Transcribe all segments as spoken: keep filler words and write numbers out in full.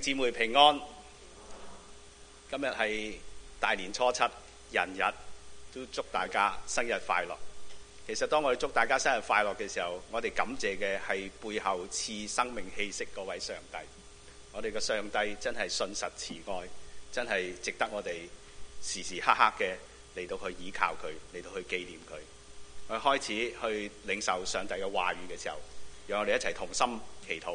姊妹平安，今日係大年初七，人日，都祝大家生日快樂。其實當我哋祝大家生日快樂嘅時候，我哋感謝嘅係背後賜生命氣息嗰位上帝。我哋嘅上帝真係信實慈愛，真係值得我哋時時刻刻嘅嚟到去依靠佢，嚟到去紀念佢。我哋開始去領受上帝嘅話語嘅時候，讓我哋一齊同心祈禱。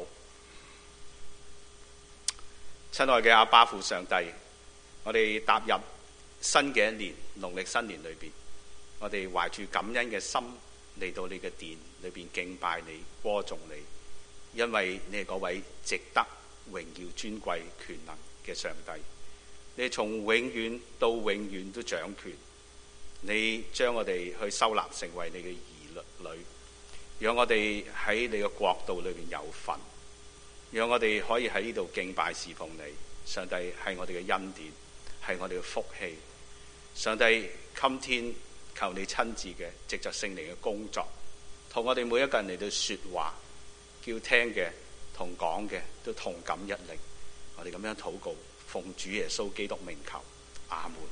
親愛嘅阿爸父上帝，我哋踏入新嘅一年，農曆新年裏邊，我哋懷住感恩嘅心嚟到你嘅殿裏邊敬拜你、歌頌你，因為你係嗰位值得榮耀尊貴權能嘅上帝。你從永遠到永遠都掌權，你將我哋去收納成為你嘅兒女，讓我哋喺你嘅國度裏邊有份，讓我哋可以喺呢度敬拜侍奉你。上帝係我哋嘅恩典，係我哋嘅福氣。上帝今天求你親自嘅藉着聖靈嘅工作，同我哋每一個人嚟到說話，叫聽嘅同講嘅都同感一靈。我哋咁樣禱告，奉主耶穌基督名求，阿門。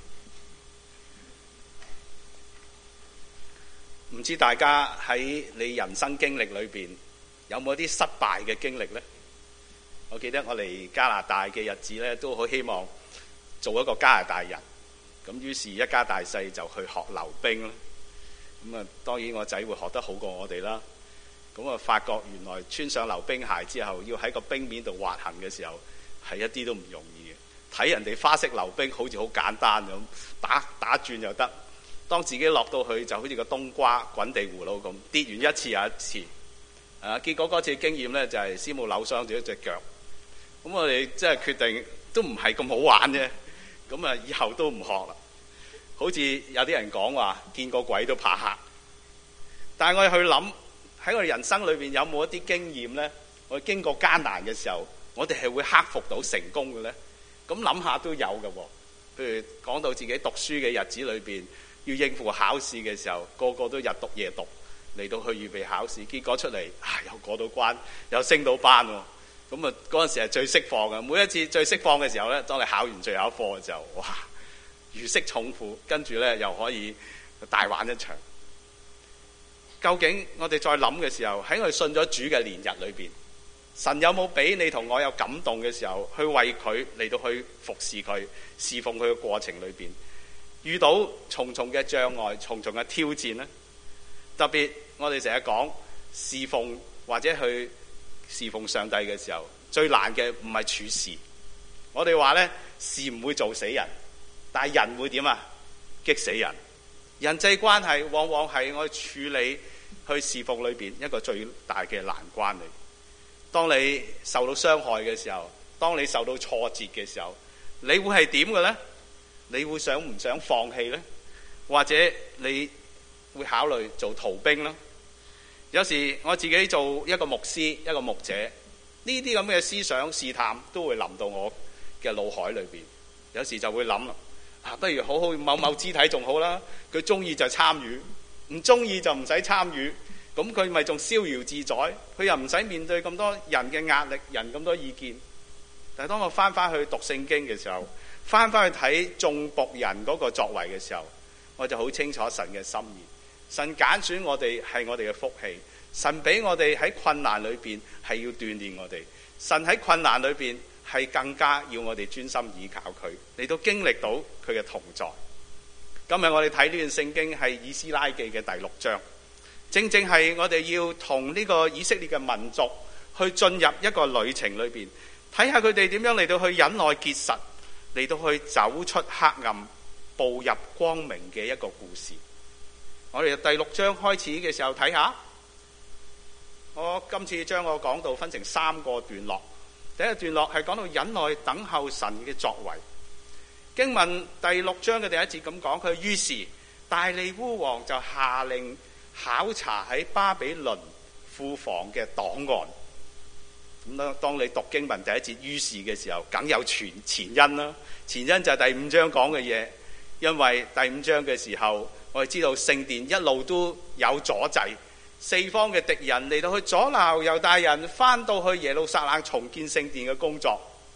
唔知大家喺你人生經歷裏邊有冇啲失敗嘅經歷呢？我記得我嚟加拿大嘅日子咧，都好希望做一個加拿大人。咁於是，一家大細就去學溜冰啦。咁啊，當然我仔會學得好過我哋啦。咁啊，發覺原來穿上溜冰鞋之後，要喺個冰面度滑行嘅時候，係一啲都唔容易嘅。睇人哋花式溜冰好似好簡單咁，打打轉又得。當自己落到去就好似個冬瓜滾地葫蘆咁，跌完一次又一次。啊，結果嗰次經驗咧就係師母扭傷咗一隻腳。咁我哋即係決定都唔係咁好玩啫，咁啊以後都唔學啦。好似有啲人講話見過鬼都怕黑，但係我哋去諗喺我哋人生裏邊有冇一啲經驗咧？我哋經過艱難嘅時候，我哋係會克服到成功嘅咧？咁諗下都有嘅喎。譬如講到自己讀書嘅日子裏邊，要應付考試嘅時候，個個都日讀夜讀嚟到去預備考試，結果出嚟啊又過到關，又升到班喎。咁啊，嗰陣時係最釋放嘅。每一次最釋放嘅時候咧，當你考完最後一課嘅時候，哇，如釋重負，跟住咧又可以大玩一場。究竟我哋再諗嘅時候，喺我哋信咗主嘅年日裏邊，神有冇俾你同我有感動嘅時候，去為佢嚟到去服侍佢、侍奉佢嘅過程裏邊，遇到重重嘅障礙、重重嘅挑戰呢？特別我哋成日講侍奉或者去侍奉上帝嘅時候，最難嘅唔係處事。我哋話呢，事唔會做死人，但係人會點啊？激死人。人際關係往往係我哋處理去侍奉裏邊一個最大嘅難關嚟。當你受到傷害嘅時候，當你受到挫折嘅時候，你會係點嘅呢？你會想唔想放棄呢？或者你會考慮做逃兵呢？有時我自己做一個牧師、一個牧者，呢啲咁嘅思想試探都會臨到我嘅腦海裏邊。有時就會諗啦，啊，不如好好某某肢體仲好啦。佢中意就參與，唔中意就唔使參與。咁佢咪仲逍遙自在？佢又唔使面對咁多人嘅壓力、人咁多意見。但係當我翻翻去讀聖經嘅時候，翻翻去睇眾僕人嗰個作為嘅時候，我就好清楚神嘅心意。神揀選我哋係我哋嘅福氣，神俾我哋喺困難裏邊係要鍛煉我哋，神喺困難裏邊係更加要我哋專心倚靠佢，嚟到經歷到佢嘅同在。今日我哋睇呢段聖經係以斯拉記嘅第六章，正正係我哋要同呢個以色列嘅民族去進入一個旅程裏邊，睇下佢哋點樣嚟到去忍耐結實，嚟到去走出黑暗，步入光明嘅一個故事。我哋第六章開始嘅時候睇下，我今次將我講道分成三個段落。第一個段落係講到忍耐等候神嘅作為。經文第六章嘅第一節咁講，佢於是大利烏王就下令考察喺巴比倫庫房嘅檔案。咁當當你讀經文第一節於是嘅時候，梗有前前因啦。前因就係第五章講嘅嘢，因為第五章嘅時候，我哋知道聖殿一路都有阻滯，四方嘅敵人嚟到去阻撓猶大人翻到去耶路撒冷重建聖殿嘅工作。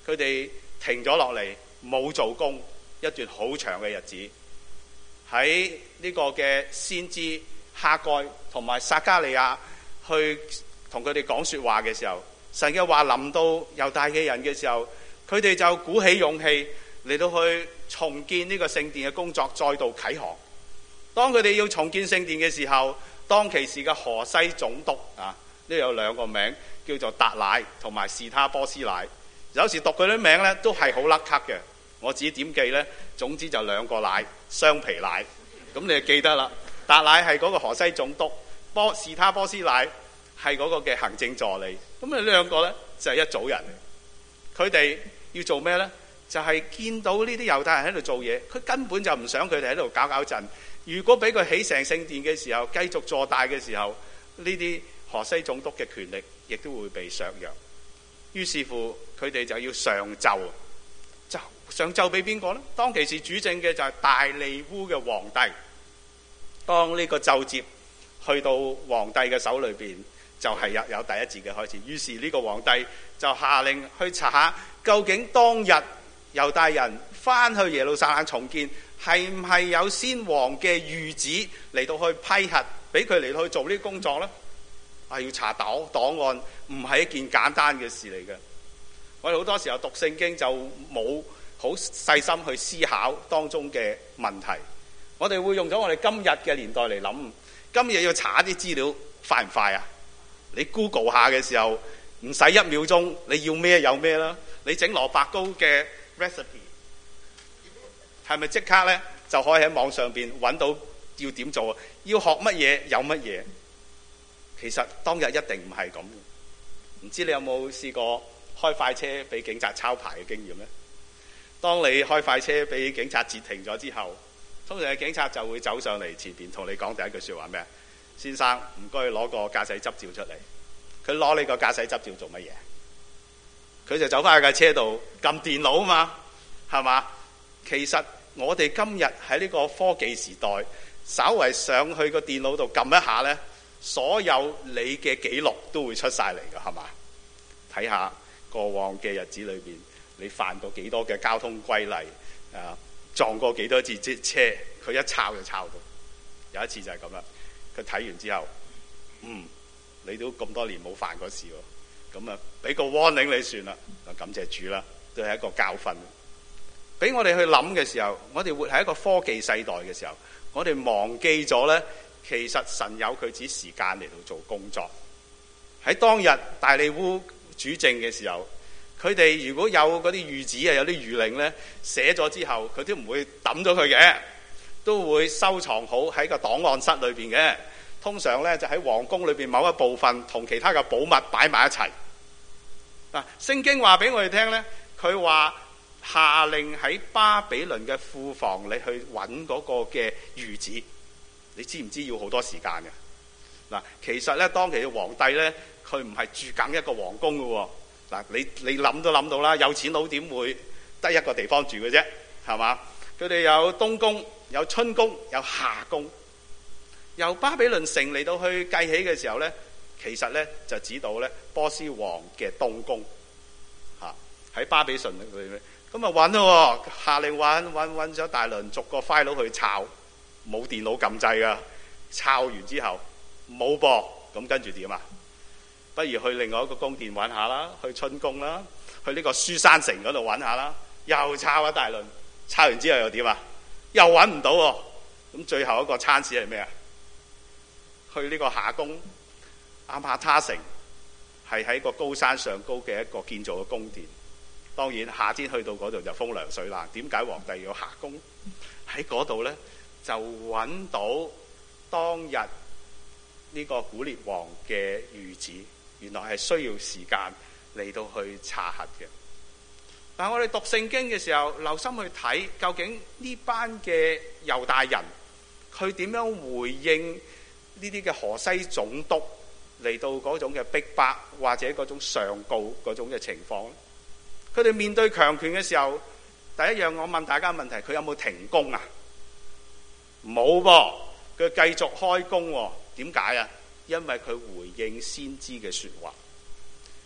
佢哋停咗落嚟，冇做工一段好長嘅日子。喺呢個嘅先知哈該同埋撒迦利亞去同佢哋講說話嘅時候，神嘅話臨到猶大嘅人嘅時候，佢哋就鼓起勇氣嚟到去重建呢個聖殿嘅工作，再度啟航。當佢哋要重建聖殿嘅時候，當其時嘅河西總督啊，呢有兩個名，叫做達乃同埋士他波斯乃。有時讀佢啲名咧都係好甩咳嘅，我自己點記呢？總之就兩個乃，雙皮乃，咁你就記得啦。達乃係嗰個河西總督，波士他波斯乃係嗰個嘅行政助理。咁啊，呢兩個呢，就係一組人。佢哋要做咩呢？就係見到呢啲猶太人喺度做嘢，佢根本就唔想佢哋喺度搞搞震。如果俾佢起成聖殿嘅時候，繼續做大嘅時候，呢啲河西總督嘅權力亦都會被削弱。於是乎，佢哋就要上奏，就上奏俾邊個呢？當其時主政嘅就係大利烏嘅皇帝。當呢個奏摺去到皇帝嘅手裏邊，就係有有第一節嘅開始。於是呢個皇帝就下令去查下，究竟當日猶大人翻去耶路撒冷重建，係唔係有先王嘅諭旨嚟到去批核，俾佢嚟到去做呢啲工作呢？啊，要查檔檔案，唔係一件簡單嘅事嚟嘅。我哋好多時候讀聖經就冇好細心去思考當中嘅問題。我哋會用咗我哋今日嘅年代嚟諗，今日要查一啲資料快唔快啊？你 Google 下嘅時候唔使一秒鐘，你要咩有咩啦。你整蘿蔔糕嘅 recipe 係咪即刻呢就可以喺網上邊揾到要點做啊？要學乜嘢有乜嘢？其實當日一定唔係咁。唔知你有冇試過開快車俾警察抄牌嘅經驗呢？當你開快車俾警察截停咗之後，通常嘅警察就會走上嚟前邊同你講第一句說話咩？先生，唔該攞個駕駛執照出嚟。佢攞你個駕駛執照做乜嘢？佢就走翻去架車度撳電腦啊嘛，係嘛？其實我哋今日喺呢個科技時代，稍為上去個電腦度撳一下呢，所有你嘅記錄都會出晒嚟㗎，係嘛？睇下過往嘅日子裏邊，你犯過幾多嘅交通規例啊？撞過幾多次車，佢一抄就抄到。有一次就係咁啦，佢睇完之後，嗯，你都咁多年冇犯過事喎，咁啊俾個 warning你算啦，感謝主啦，都係一個教訓。俾我哋去諗嘅時候，我哋活喺一個科技世代嘅時候，我哋忘記咗呢，其實神有佢自己時間嚟到做工作。喺當日大利烏主政嘅時候，佢哋如果有嗰啲諭旨啊，有啲諭令呢，寫咗之後，佢都唔會抌咗佢嘅，都會收藏好喺個檔案室裏邊嘅。通常呢，就喺皇宮裏邊某一部分同其他嘅寶物擺埋一齊。嗱，聖經話俾我哋聽呢，佢話下令喺巴比倫嘅庫房你去揾嗰個嘅諭旨，你知唔知要好多時間嘅？嗱，其實呢，當其嘅皇帝呢，佢唔係住緊一個皇宮嘅喎。嗱，你你諗都諗到啦，有錢佬點會得一個地方住嘅啫？係嘛？佢哋有東宮、有春宮、有夏宮。由巴比倫城嚟到去計起嘅時候呢，其實呢就指到呢波斯王嘅東宮嚇，喺巴比倫裏面。咁啊揾咯，下令揾揾揾咗大輪，逐個 file 去抄，冇電腦撳掣噶。抄完之後冇噃，咁跟住點啊？不如去另外一個宮殿揾下啦，去春宮啦，去呢個書珊城嗰度揾下啦，又抄一大輪，抄完之後又點啊？又揾唔到喎，咁最後一個餐市係咩啊？去呢個夏宮阿馬他城，係喺個高山上高嘅一個建造嘅宮殿。當然夏天去到嗰度就風涼水冷。點解皇帝要夏宮？喺嗰度呢，就揾到當日呢個古列王嘅諭旨。原來係需要時間嚟到去查核嘅。但係我哋讀聖經嘅時候，留心去睇究竟呢班嘅猶大人佢點樣回應呢啲嘅河西總督嚟到嗰種嘅逼迫或者嗰種上告嗰種嘅情況。佢哋面對強權嘅時候，第一樣我問大家問題，佢有冇停工啊？冇噃，佢繼續開工喎。點解啊？因為佢回應先知嘅說話。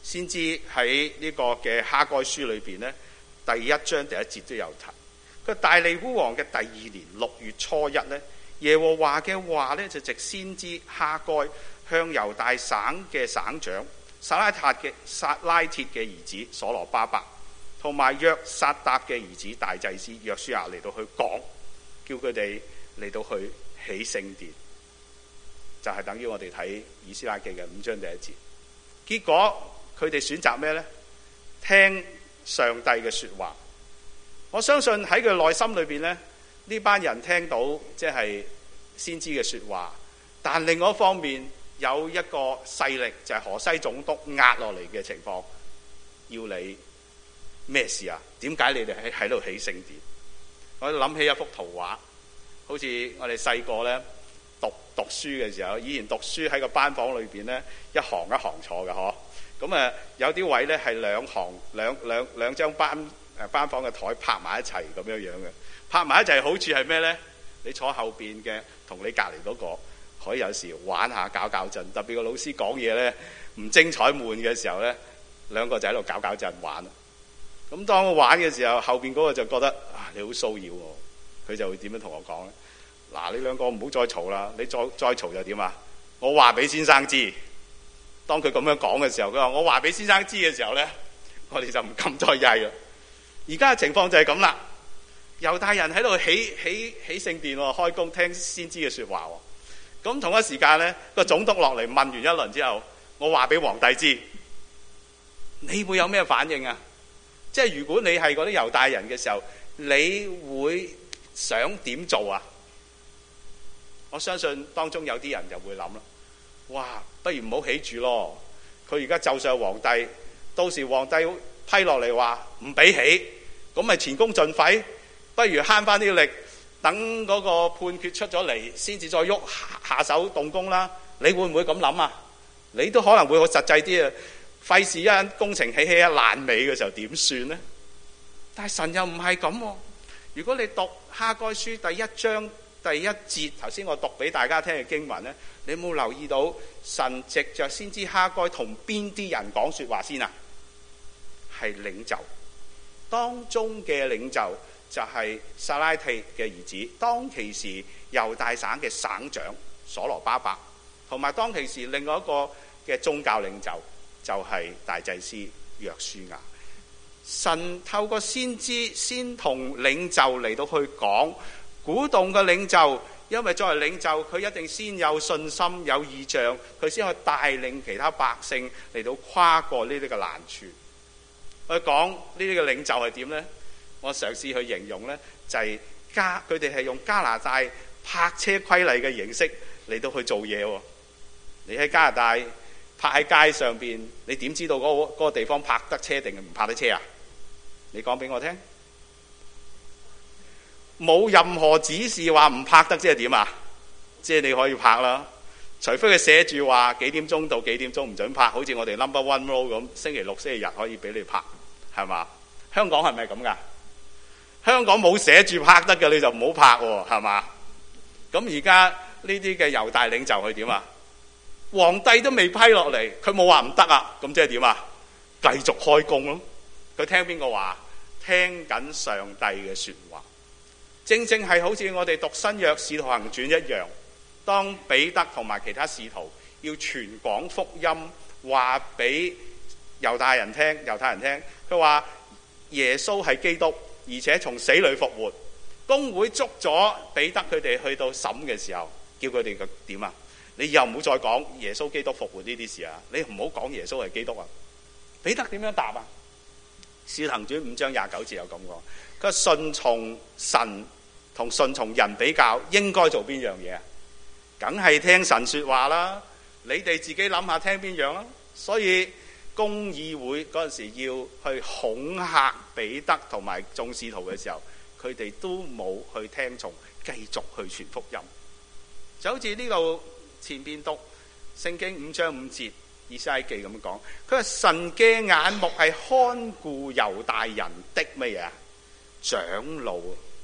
先知喺呢個嘅哈該書裏邊呢，第一章第一節都有提。佢大利烏王嘅第二年六月初一呢，耶和華嘅話呢，就藉先知哈該向猶大省嘅省長撒拉塔嘅撒拉鐵嘅兒子所羅巴伯同埋約撒答嘅兒子大祭司約書亞嚟到去講，叫佢哋嚟到去起聖殿，就係、是、等於我哋睇以斯拉記嘅五章第一節。結果佢哋選擇咩呢？聽上帝嘅說話。我相信喺佢內心裏邊呢，呢班人聽到即係先知嘅說話，但另外一方面有一個勢力就係河西總督壓落嚟嘅情況，要你咩事啊？點解你哋喺喺度起聖殿？我諗起一幅圖畫，好似我哋細個呢讀讀書嘅時候，以前讀書喺個班房裏邊呢，一行一行坐嘅嗬。咁啊，有啲位咧係兩行兩兩兩張班誒班房嘅台拍埋一齊咁樣樣嘅，拍埋一齊好處係咩咧？你坐後邊嘅同你隔離嗰個可以有時玩下搞搞震，特別個老師講嘢咧唔精彩悶嘅時候咧，兩個就喺度搞搞震玩。咁當我玩嘅時候，後邊嗰個就覺得啊你好騷擾我，佢就會點樣同我講咧？嗱，你兩個唔好再嘈啦，你再再嘈就點啊？我話俾先生知。當佢咁樣講嘅時候，佢話我話俾先生知嘅時候呢，我哋就唔敢再曳啦。而家嘅情況就係咁啦，猶大人喺度起起起聖殿喎，開工聽先知嘅說話喎。咁同一時間呢，個總督落嚟問完一輪之後，我話俾皇帝知，你會有咩反應啊？即係如果你係嗰啲猶大人嘅時候，你會想點做啊？我相信當中有啲人就會諗啦，哇！不如唔好起住咯，佢而家就上皇帝，到時皇帝批落嚟話唔俾起，咁咪前功盡廢，不如慳翻啲力，等嗰個判決出咗嚟先至再喐下手動工啦。你會唔會咁諗啊？你都可能會好實際啲啊，費事一間工程起起一爛尾嘅時候點算呢？但係神又唔係咁喎。如果你讀哈該書第一章第一節，頭先我讀俾大家聽嘅經文呢，你有冇留意到神藉着先知哈該同邊啲人講說話先啊？係領袖，當中嘅領袖就係撒拉鐵嘅兒子，當其時猶大省嘅省長所羅巴伯，同埋當其時另外一個嘅宗教領袖就係大祭司約書亞。神透過先知先同領袖嚟到去講，鼓動嘅領袖，因為作為領袖，佢一定先有信心、有異象，佢先可以帶領其他百姓嚟到跨過呢啲嘅難處。我講呢啲嘅領袖係點呢？我嘗試去形容呢，就係加佢哋係用加拿大泊車規例嘅形式嚟到去做嘢。你喺加拿大泊喺街上邊，你點知道嗰個嗰個地方泊得車定係唔泊得車啊？你講俾我聽。冇任何指示話唔泊得，即係點啊？即係你可以泊啦，除非佢寫住話幾點鐘到幾點鐘唔准泊，好似我哋 number one road 咁，星期六、星期日可以俾你泊，係嘛？香港係咪咁噶？香港冇寫住泊得嘅，你就唔好泊喎，係嘛？咁而家呢啲嘅猶大領袖去點啊？皇帝都未批落嚟，佢冇話唔得啊，咁即係點啊？繼續開工咯。佢聽邊個話？聽緊上帝嘅說話。正正係好似我哋讀新約使徒行傳一樣，當彼得同埋其他使徒要傳講福音，話俾猶太人聽，猶太人聽，佢話耶穌係基督，而且從死裏復活。公會捉咗彼得佢哋去到審嘅時候，叫佢哋嘅點啊？你又唔好再講耶穌基督復活呢啲事啊！你唔好講耶穌係基督啊！彼得點樣答啊？使徒行傳五章廿九節有咁講，佢話順從神同順從人比較，應該做邊樣嘢啊？梗係聽神說話啦！你哋自己諗下聽邊樣啦。所以公議會嗰陣時要去恐嚇彼得同埋眾使徒嘅時候，佢哋都冇去聽從，繼續去傳福音。就好似呢度前邊讀聖經五章五節以西結記咁講，佢話神嘅眼目係看顧猶大人的乜嘢啊？長老。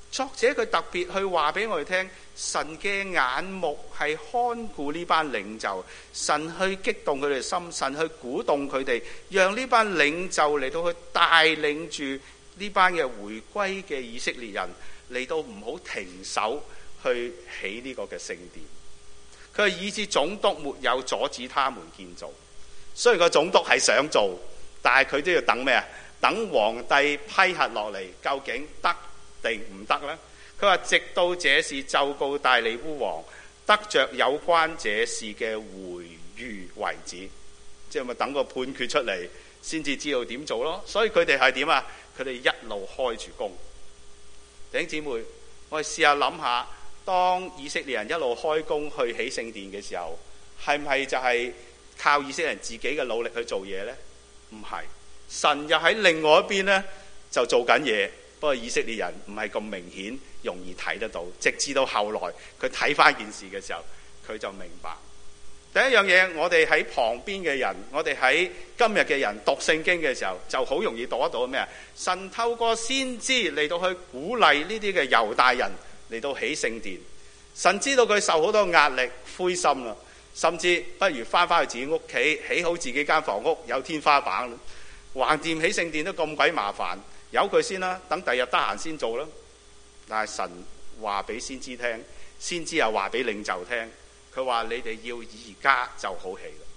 作者佢特別去話俾我哋聽，神嘅眼目係看顧呢班領袖，神去激動佢哋心，神去鼓動佢哋，讓呢班領袖嚟到去帶領住呢班嘅回歸嘅以色列人嚟到唔好停手去起呢個嘅聖殿。佢係以致總督沒有阻止他們建造。雖然個總督係想做，但係佢都要等咩啊？等皇帝批核落嚟，究竟得定唔得呢？佢話直到這事奏告大利烏王，得着有關這事嘅回諭為止，即係咪等個判決出嚟先至知道點做咯？所以佢哋係點啊？佢哋一路開住工。弟兄姊妹，我哋試下諗下，當以色列人一路開工去起聖殿嘅時候，係唔係就係靠以色列人自己嘅努力去做嘢呢？唔係，神又喺另外一邊呢，就做緊嘢。不過以色列人唔係咁明顯容易睇得到，直至到後來佢睇翻件事嘅時候，佢就明白。第一樣嘢，我哋喺旁邊嘅人，我哋喺今日嘅人讀聖經嘅時候，就好容易讀得到咩啊？神透過先知嚟到去鼓勵呢啲嘅猶大人嚟到起聖殿。神知道佢受好多壓力，灰心啦，甚至不如翻返去自己屋企，起好自己間房屋，有天花板，橫掂起聖殿都咁鬼麻煩，由佢先啦，等第日得閒先做啦。但係神話俾先知聽，先知又話俾領袖聽，佢話你哋要而家就好起啦。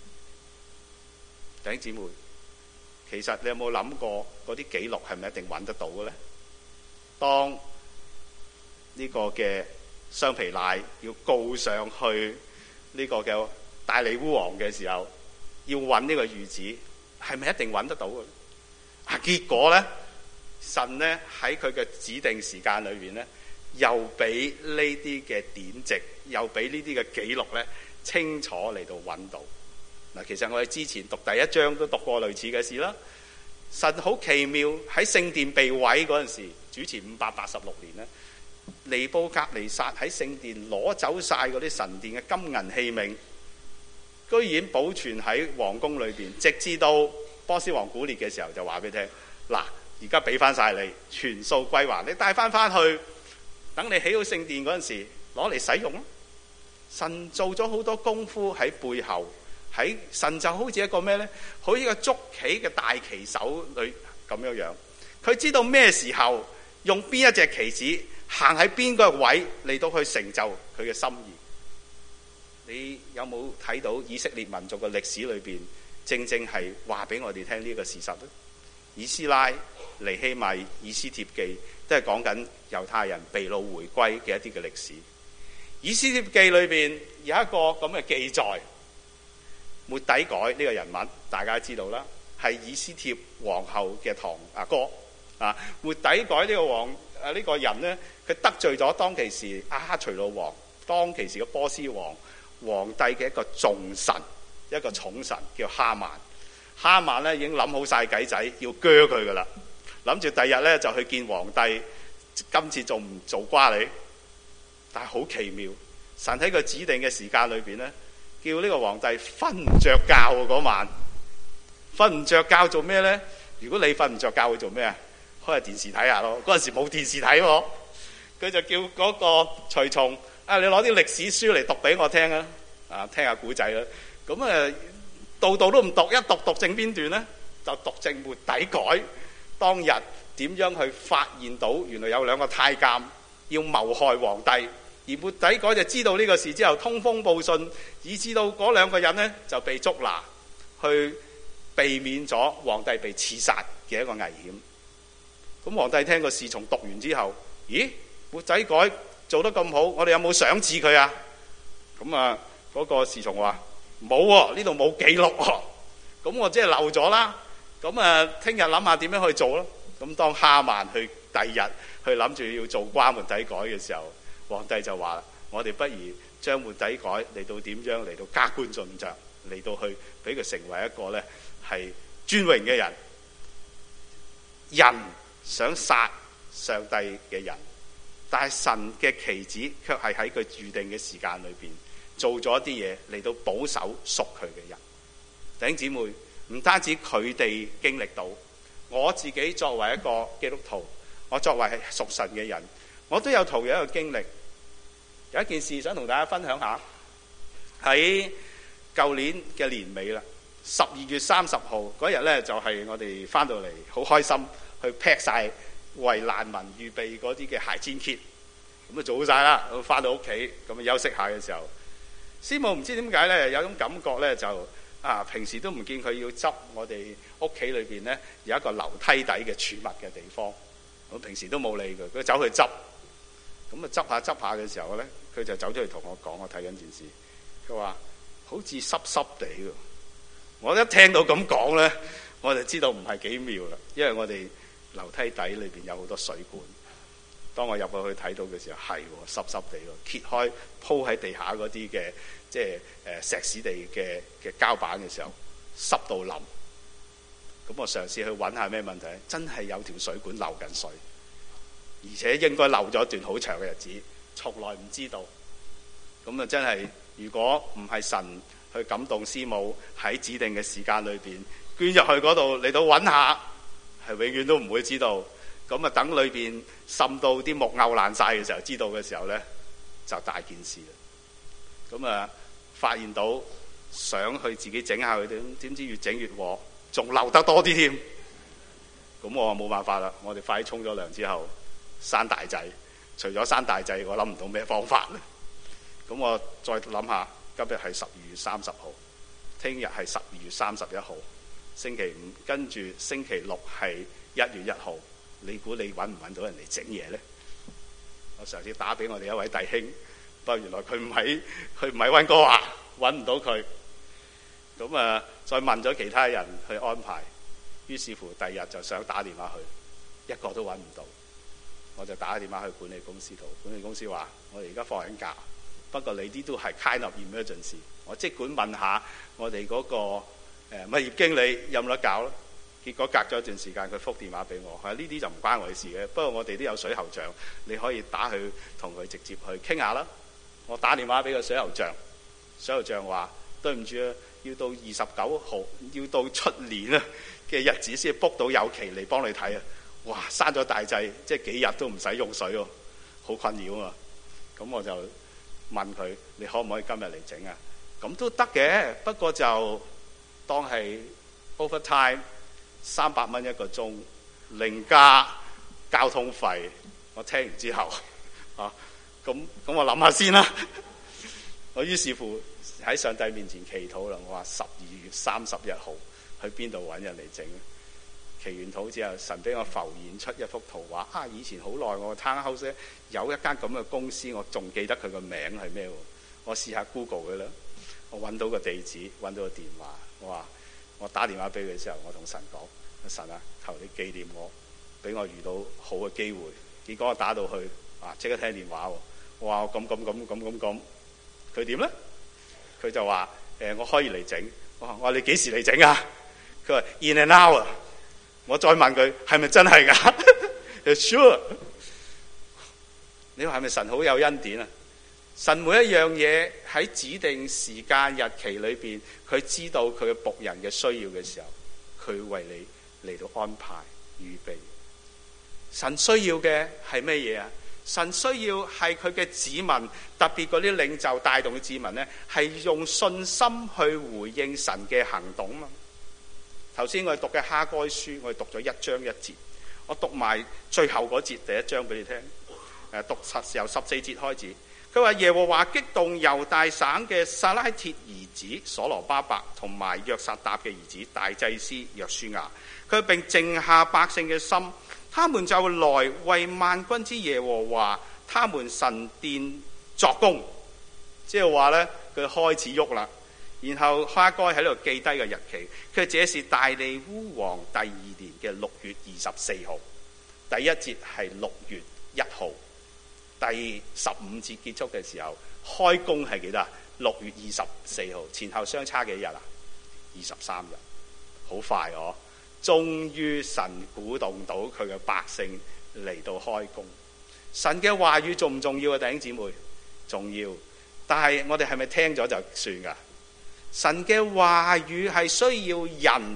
弟兄姊妹，其實你有冇諗過嗰啲記錄係咪一定揾得到嘅呢？當呢個嘅雙皮奶要告上去呢個嘅大利烏王嘅時候，要揾呢個諭旨，係咪一定揾得到嘅？啊，結果呢，神呢喺佢嘅指定時間裏邊呢，又俾呢啲嘅典籍，又俾呢啲嘅記錄呢，清楚嚟到揾到。嗱，其實我哋之前讀第一章都讀過類似嘅事啦。神好奇妙，喺聖殿被毀嗰陣時，主前五百八十六年呢，尼布甲尼撒喺聖殿攞走晒嗰啲神殿嘅金銀器皿，居然保存喺皇宮裏邊，直至到波斯王古列嘅時候就話俾你聽，嗱，而家俾翻晒你，全數歸還，你帶翻翻去，等你起好聖殿嗰陣時攞嚟使用咯。神做咗好多功夫喺背後，喺神就好似一個咩呢？好似一個捉棋嘅大棋手女咁樣樣，佢知道咩時候用邊一隻棋子，行喺邊個位嚟到去成就佢嘅心意。你有冇睇到以色列民族嘅歷史裏邊，正正係話俾我哋聽呢個事實呢？以斯拉、尼希米、以斯帖記都係講緊猶太人被擄回歸嘅一啲嘅歷史。以斯帖記裏邊有一個咁嘅記載，末底改呢個人物大家知道啦，係以斯帖皇后嘅堂阿哥啊。末底改呢個王啊，呢個人呢，佢得罪咗當其時亞哈隨魯王，當其時嘅波斯王皇帝嘅一個重臣，一個寵臣叫哈曼。哈曼咧已經諗好晒計仔要鋸佢噶啦，諗住第日咧就去見皇帝，今次做唔做瓜你？但係好奇妙，神喺佢指定嘅時間裏邊咧，叫呢個皇帝瞓唔着覺嗰晚，瞓唔着覺做咩咧？如果你瞓唔着覺會做咩啊？開下電視睇下咯。嗰陣時冇電視睇喎，佢就叫嗰個隨從啊，你攞啲歷史書嚟讀俾我聽啊，啊聽下古仔啦。咁啊〜度度都唔讀，一讀讀正邊段呢？就讀正末底改當日點樣去發現到原來有兩個太監要謀害皇帝，而末底改就知道呢個事之後通風報信，以致到嗰兩個人呢就被捉拿，去避免咗皇帝被刺殺嘅一個危險。咁皇帝聽個侍從讀完之後，咦，末底改做得咁好，我哋有冇賞賜佢啊？咁啊，嗰個侍從話，冇喎，呢度冇記錄喎，咁我即係漏咗啦。咁啊，聽日諗下點樣去做咯。咁當哈曼去第二日去諗住要做瓜末底改嘅時候，皇帝就話啦：我哋不如將末底改嚟到點樣嚟到加官進爵，嚟到去俾佢成為一個咧係尊榮嘅人。人想殺上帝嘅人，但係神嘅棋子卻係喺佢預定嘅時間裏邊。做咗一啲嘢嚟到保守屬佢嘅人。弟兄姊妹，唔單止佢哋經歷到，我自己作為一個基督徒， 我作為係屬神嘅人，我都有同樣嘅經歷。有一件事想同大家分享下，喺舊年嘅年尾啦，十二月三十號嗰日咧，就係我哋翻到嚟好開心，去 pack 晒為難民預備嗰啲嘅鞋氈 kit，咁啊做好晒啦，咁翻到屋企咁啊休息下嘅時候，師母唔知點解咧有種感覺咧，就啊平時都唔見佢要執我哋屋企裏邊咧有一個樓梯底嘅儲物嘅地方，我平時都冇理佢，佢走去執，咁啊執下執下嘅時候咧，佢就走咗去同我講，我睇緊電視，佢話好似濕濕地喎。我一聽到咁講咧，我就知道唔係幾妙啦，因為我哋樓梯底裏邊有好多水管。當我入去去睇到嘅時候，係濕濕地喎，揭開鋪喺地下嗰啲嘅即係誒石屎地嘅嘅膠板嘅時候，濕到冧。咁我嘗試去揾下咩問題，真係有條水管漏緊水，而且應該漏咗一段好長嘅日子，從來唔知道。咁啊真係，如果唔係神去感動師母喺指定嘅時間裏邊捐入去嗰度嚟到揾下，係永遠都唔會知道。咁啊等裏邊滲到啲木拗爛晒嘅時候，知道嘅時候咧就大件事啦。咁啊發現到想去自己整下佢哋，點知越整越禍，仲漏得多啲添。咁我冇辦法啦，我哋快啲沖咗涼之後閂大掣，除咗閂大掣，我諗唔到咩方法咧。咁我再諗下，今日係十二月三十號，聽日係十二月三十一號，星期五，跟住星期六係一月一號。你估你揾唔揾到人嚟整嘢咧？我上次打俾我哋一位弟兄，不過原來佢唔喺，佢唔喺溫哥華，揾唔到佢。咁啊，再問咗其他人去安排，於是乎第二日就想打電話去，一個都揾唔到。我就打電話去管理公司度，管理公司話：我哋而家放緊假，不過你啲都係 kind of emergency。我即管問下我哋嗰個誒物業經理有冇得搞咯。結果隔咗一段時間，佢覆電話俾我，係呢啲就唔關我哋事嘅。不過我哋都有水喉匠，你可以打去同佢直接去傾下啦。我打電話俾個水喉匠，水喉匠話：對唔住啊，要到二十九號，要到出年啊嘅日子先 book 到有期嚟幫你睇啊！哇，閂咗大掣，即係幾日都唔使用水喎，好困擾啊！咁我就問佢：你可唔可以今日嚟整啊？咁都得嘅，不過就當係 overtime。三百蚊一個鐘，另加交通費。我聽完之後，啊，咁咁我諗下先啦。我於是乎喺上帝面前祈禱啦。我話十二月三十一號去邊度揾人嚟整？祈完禱之後，神俾我浮現出一幅圖畫。啊，以前好耐我 townhouse 有一間咁嘅公司，我仲記得佢個名係咩？我試下 Google 佢啦。我揾到個地址，揾到個電話。我話。我打電話俾佢嘅時候，我同神講：神啊，求你紀念我，俾我遇到好嘅機會。結果我打到去，啊，即刻聽電話喎。我話我咁咁咁咁咁咁，佢點咧？佢就話：誒、呃，我可以嚟整。我話我話你幾時嚟整啊？佢話 in an hour。我再問佢係咪真係㗎？佢 sure。你話係咪神好有恩典啊？神每一樣嘢喺指定時間日期裏邊，佢知道佢嘅僕人嘅需要嘅時候，佢為你嚟到安排預備。神需要嘅係咩嘢啊？神需要係佢嘅子民，特別嗰啲領袖帶動嘅子民呢，係用信心去回應神嘅行動啊嘛。頭先我哋讀嘅哈該書，我哋讀咗一章一節，我讀埋最後嗰節第一章俾你聽。誒，讀十由十四節開始。佢話耶和華激動猶大省嘅撒拉鐵兒子所羅巴伯同埋約撒答嘅兒子大祭司約書亞，佢並靜下百姓嘅心，他們就來為萬軍之耶和華他們神殿作工。即係話呢，佢開始喐啦。然後哈該喺度記低嘅日期，佢這是大利烏王第二年嘅六月二十四號，第一節係六月一號。第十五節結束嘅時候，開工係幾多啊？六月二十四號，前後相差幾日啊？二十三日，好快哦！終於神鼓動到佢嘅百姓嚟到開工。神嘅話語重唔重要啊？弟兄姊妹，重要。但係我哋係咪聽咗就算噶？神嘅話語係需要人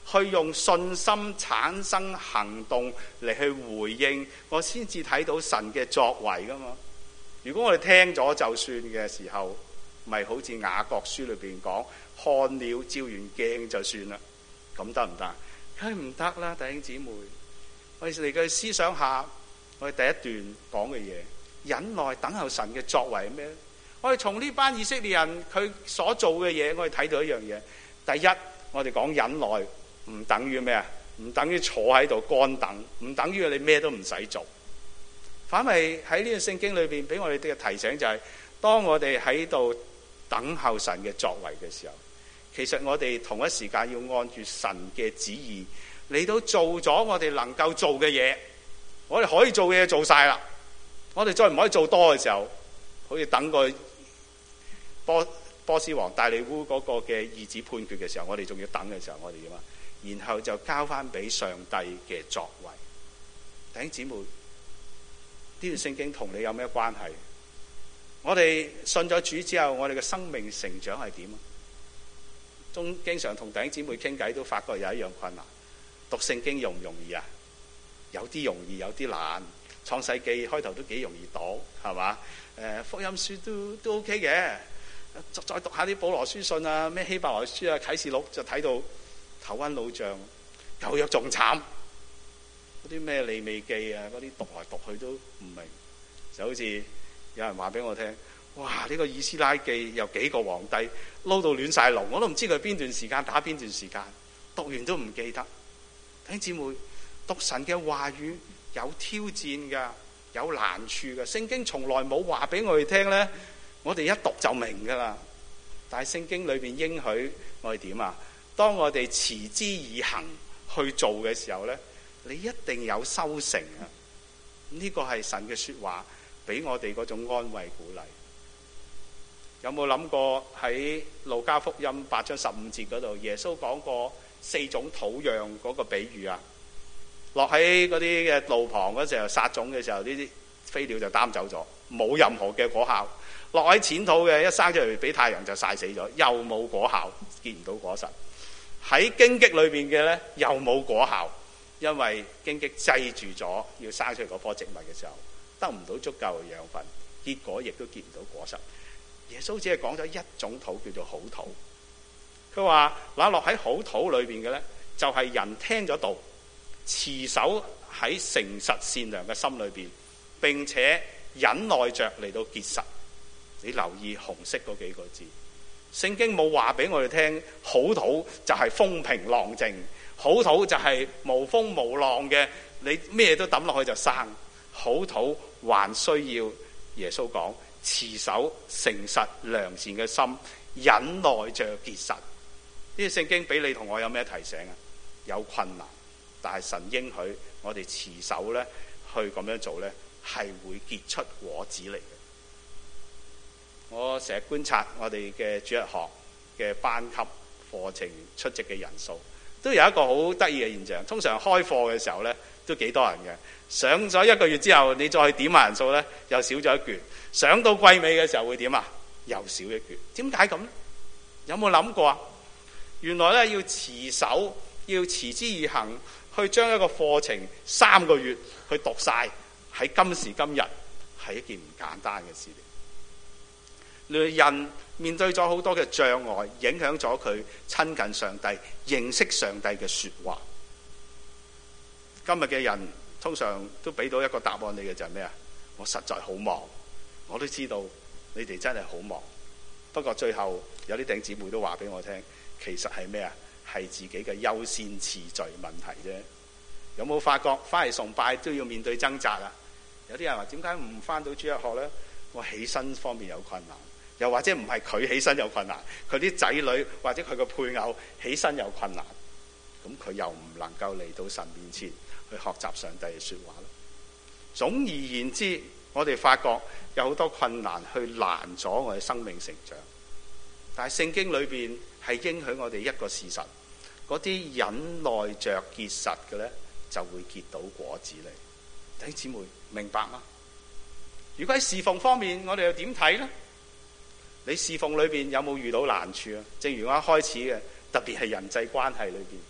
去用信心產生行動嚟去回應，我先至睇到神嘅作為噶嘛。如果我哋聽咗就算嘅時候，咪好似雅各書裏邊講，看了照完鏡就算啦，咁得唔得？梗係唔得啦，弟兄姊妹。我哋嚟嘅思想下，我哋第一段講嘅嘢，忍耐等候神嘅作為係咩咧？我哋從呢班以色列人佢所做嘅嘢，我哋睇到一樣嘢。第一，我哋講忍耐唔等於咩啊？唔等於坐喺度乾等，唔等於你咩都唔使做。反為喺呢個聖經裏邊俾我哋嘅提醒就係、是，當我哋喺度等候神嘅作為嘅時候，其實我哋同一時間要按住神嘅旨意嚟到做咗我哋能夠做嘅嘢。我哋可以做嘅嘢做晒啦，我哋再唔可以做多嘅時候，好似等個波波斯王大利烏嗰個嘅義子判決嘅時候，我哋仲要等嘅時候，我哋點啊？然後就交翻俾上帝嘅作為。弟兄姊妹，呢段聖經同你有咩關係？我哋信咗主之後，我哋嘅生命成長係點啊？中經常同弟兄姊妹傾偈，都發覺有一樣困難，讀聖經容唔容易啊？有啲容易，有啲難。創世記開頭都幾容易讀，係嘛？誒，福音書都都 OK 嘅。再讀下啲保羅書信啊，咩希伯來書啊、啟示錄，就睇到頭昏腦脹。舊約仲慘，嗰啲咩利未記啊，嗰啲讀來讀去都唔明。就好似有人話俾我聽，哇！呢個以斯拉記有幾個皇帝撈到亂晒龍，我都唔知佢邊段時間打邊段時間，讀完都唔記得。弟兄姊妹，讀神嘅話語有挑戰噶，有難處噶。聖經從來冇話俾我哋聽呢，我哋一讀就明噶啦。但係聖經裏邊應許我哋點啊？當我哋持之以恆去做嘅時候呢，你一定有收成啊！呢個係神嘅說話，俾我哋嗰種安慰鼓勵。有冇諗過喺路加福音八章十五節嗰度，耶穌講過四種土壤嗰個比喻啊？落喺嗰啲嘅路旁嗰時候撒種嘅時候，呢啲飛鳥就擔走咗，冇任何嘅果效。落喺淺土嘅，一生出嚟俾太陽就曬死咗，又冇果效，見唔到果實。喺荊棘裏邊嘅咧，又冇果效，因為荊棘擠住咗要生出嚟嗰棵植物嘅時候，得唔到足夠嘅養分，結果亦都結唔到果實。耶穌只係講咗一種土叫做好土。佢話嗱，落喺好土裏邊嘅咧，就係、是、人聽咗道，持守喺誠實善良嘅心裏邊，並且忍耐着嚟到結實。你留意紅色嗰幾個字，聖經冇話俾我哋聽，好土就係風平浪靜，好土就係無風無浪嘅，你咩都抌落去就生。好土還需要耶穌講持守誠實良善嘅心，忍耐着結實。呢啲聖經俾你同我有咩提醒啊？有困難，但係神應許我哋持守咧，去咁樣做咧，係會結出果子嚟嘅。我成日觀察我哋嘅主日學嘅班級課程出席嘅人數，都有一個好得意嘅現象。通常開課嘅時候咧，都幾多人嘅。上咗一個月之後，你再去點下人數咧，又少咗一橛。上到季尾嘅時候會點啊？又少一橛。點解咁？有冇諗過啊？原來咧要持守，要持之以恆，去將一個課程三個月去讀晒，喺今時今日係一件唔簡單嘅事嚟。人面對咗好多嘅障礙，影響咗佢親近上帝、認識上帝嘅說話。今日嘅人通常都俾到一個答案你嘅，就係咩啊？我實在好忙，我都知道你哋真係好忙。不過最後有啲弟兄姊妹都話俾我聽，其實係咩啊？係自己嘅優先次序問題啫。有冇發覺翻嚟崇拜都要面對掙扎啊？有啲人話點解唔翻到主日學呢？我起身方面有困難。又或者唔係佢起身有困難，佢啲仔女或者佢個配偶起身有困難，咁佢又唔能夠嚟到神面前去學習上帝嘅說話咯。總而言之，我哋發覺有好多困難去攔阻我哋生命成長。但係聖經裏邊係應許我哋一個事實，嗰啲忍耐着結實嘅咧，就會結到果子嚟。弟兄姊妹明白嗎？如果喺侍奉方面，我哋又點睇呢？你侍奉裏邊有冇遇到難處啊？正如我一開始嘅，特別係人際關係裏邊，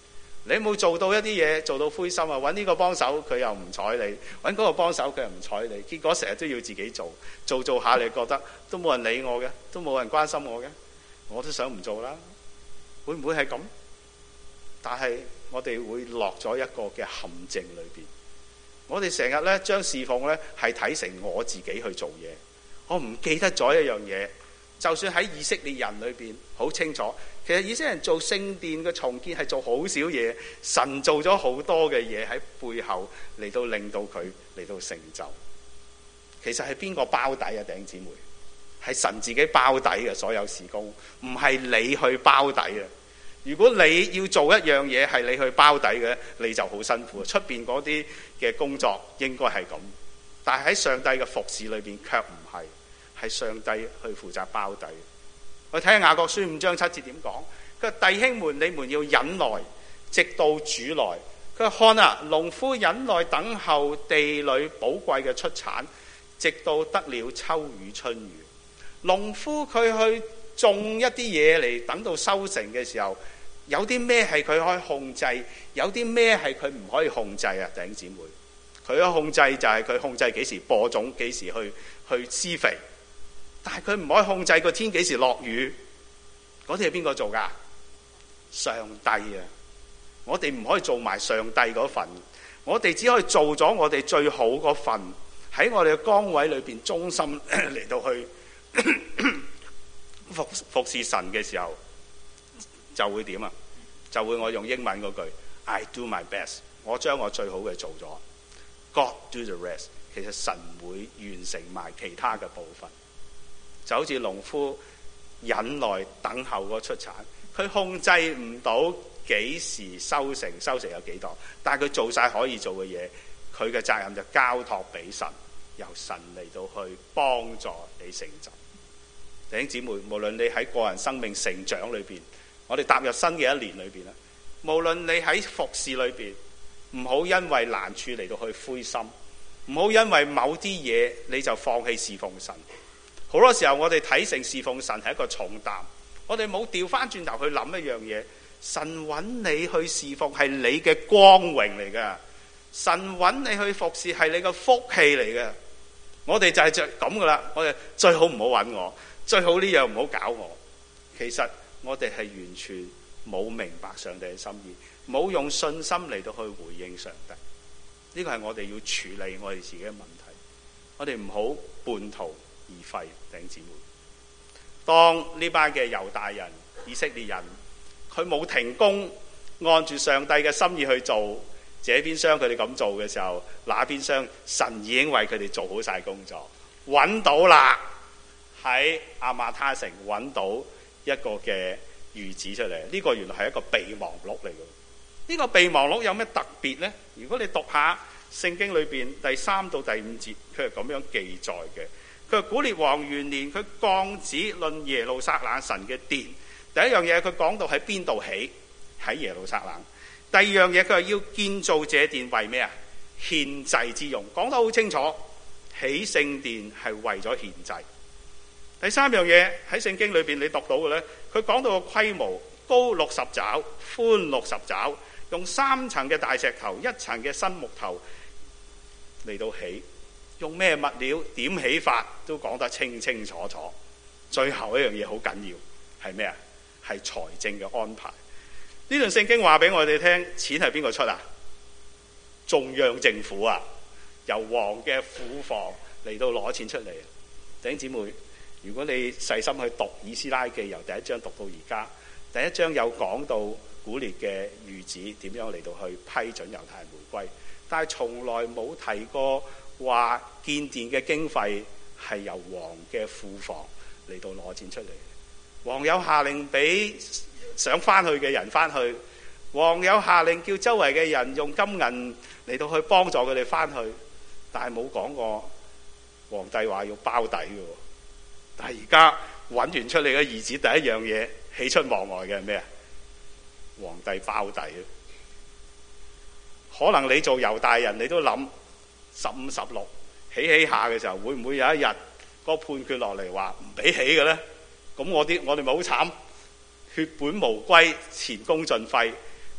你有冇做到一啲嘢做到灰心啊？揾呢個幫手佢又唔睬你，揾嗰個幫手佢又唔睬你，結果成日都要自己做，做做下你覺得都冇人理我嘅，都冇人關心我嘅，我都想唔做啦。會唔會係咁？但係我哋會落咗一個嘅陷阱裏邊。我哋成日咧將侍奉咧係睇成我自己去做嘢，我唔記得咗一樣嘢。就算喺以色列人裏邊好清楚，其實以色列人做聖殿嘅重建係做好少嘢，神做咗好多嘅嘢喺背後嚟到令到佢嚟到成就。其實係邊個包底啊？弟兄姊妹，係神自己包底嘅所有事工，唔係你去包底啊！如果你要做一樣嘢係你去包底嘅，你就好辛苦。出邊嗰啲嘅工作應該係咁，但係喺上帝嘅服侍裏邊卻唔係，係上帝去負責包底。我睇下雅各書五章七節點講，佢話弟兄們，你們要忍耐，直到主來。佢話看啊，農夫忍耐等候地裏寶貴嘅出產，直到得了秋雨春雨。農夫佢去種一啲嘢嚟等到收成嘅時候，有啲咩係佢可以控制，有啲咩係佢唔可以控制啊？弟兄姊妹，佢嘅控制就係佢控制幾時播種，幾時去去施肥，但係佢唔可以控制個天幾時落雨。嗰啲係邊個做噶？上帝啊！我哋唔可以做埋上帝嗰份，我哋只可以做咗我哋最好嗰份，喺我哋嘅崗位裏邊忠心嚟到去服服侍神嘅時候，就會點啊？就會我用英文嗰句 I do my best， 我將我最好嘅做咗， God do the rest。 其實神會完成埋其他嘅部分，就好似農夫忍耐等候個出產，佢控制唔到幾時收成，收成有幾多，但係佢做晒可以做嘅嘢，佢嘅責任就交託俾神，由神嚟到去幫助你成就。弟兄姊妹，無論你喺個人生命成長裏邊，我哋踏入新嘅一年裏邊啦，無論你喺服侍裏邊，唔好因為難處嚟到去灰心，唔好因為某啲嘢你就放棄侍奉神。好多時候我哋睇成侍奉神係一個重擔，我哋冇調翻轉頭去諗一樣嘢，神揾你去侍奉係你嘅光榮嚟㗎，神揾你去服侍係你嘅福氣嚟㗎。我哋就係着咁噶啦，我哋最好唔好揾我，最好呢樣唔好搞我。其實我哋係完全冇明白上帝嘅心意，冇用信心嚟到去回應上帝。呢個係我哋要處理我哋自己嘅問題。我哋唔好半途而廢。弟兄姊妹，當呢班嘅猶大人、以色列人，佢冇停工，按住上帝嘅心意去做，這邊廂佢哋咁做嘅時候，那邊廂神已經為佢哋做好晒工作，揾到啦，喺亞瑪他城揾到一個嘅諭旨出嚟。呢、這個原來係一個備忘錄嚟嘅。呢、這個備忘錄有咩特別呢？如果你讀下聖經裏邊第三到第五節，佢係咁樣記載嘅。佢話古列王元年，佢降旨論耶路撒冷神嘅殿。第一樣嘢佢講到喺邊度起，喺耶路撒冷。第二樣嘢佢話要建造這殿為咩啊？獻祭之用，講得好清楚。起聖殿係為咗獻祭。第三樣嘢喺聖經裏邊你讀到嘅呢，佢講到個規模高六十肘，寬六十肘，用三層嘅大石頭，一層嘅新木頭嚟到起。用咩物料、點起法都講得清清楚楚。最後一樣嘢好緊要係咩啊？係財政嘅安排。呢段聖經話俾我哋聽，錢係邊個出啊？中央政府啊，由王嘅庫房嚟到攞錢出嚟。弟兄姊妹，如果你細心去讀以斯拉記，由第一章讀到而家，第一章有講到古列嘅諭旨點樣嚟到去批准猶太人回歸，但係從來冇提過話建殿嘅經費係由王嘅庫房嚟到攞錢出嚟。王有下令俾想翻去嘅人翻去，王有下令叫周圍嘅人用金銀嚟到去幫助佢哋翻去，但係冇講過皇帝話要包底嘅。但係而家揾完出嚟嘅兒子，第一樣嘢喜出望外嘅係咩啊？皇帝包底。可能你做猶大人，你都諗十五十六起起下嘅時候，會唔會有一日個判決落嚟話唔俾起嘅咧？咁我啲我哋咪好慘，血本無歸，前功盡廢。